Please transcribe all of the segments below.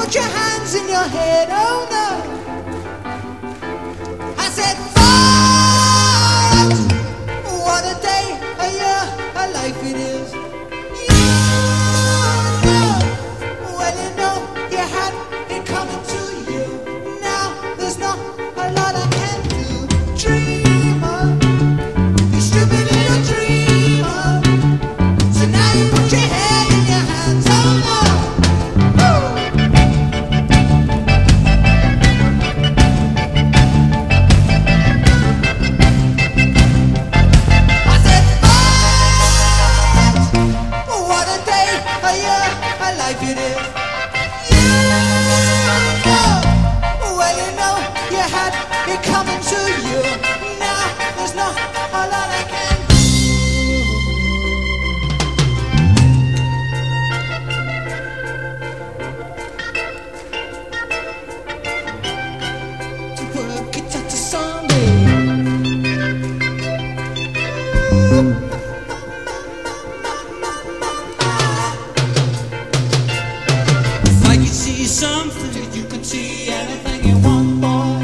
put your hands in your head, oh no. I said, fart! What a day, a year, a life it is. You know, well you know, you had it coming to you. Now there's not a lot I can do. Dreamer, you stupid little dreamer. So now you put your head in your hands, oh no. Life it is. You know, well you know, you had it coming to you. Now there's not a lot I can do. To work it out to Sunday. Something you can see anything you want, boy.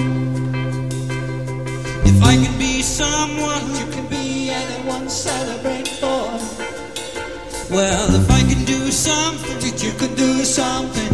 If I can be someone you can be, anyone celebrate, boy. Well, if I can do something, you can do something.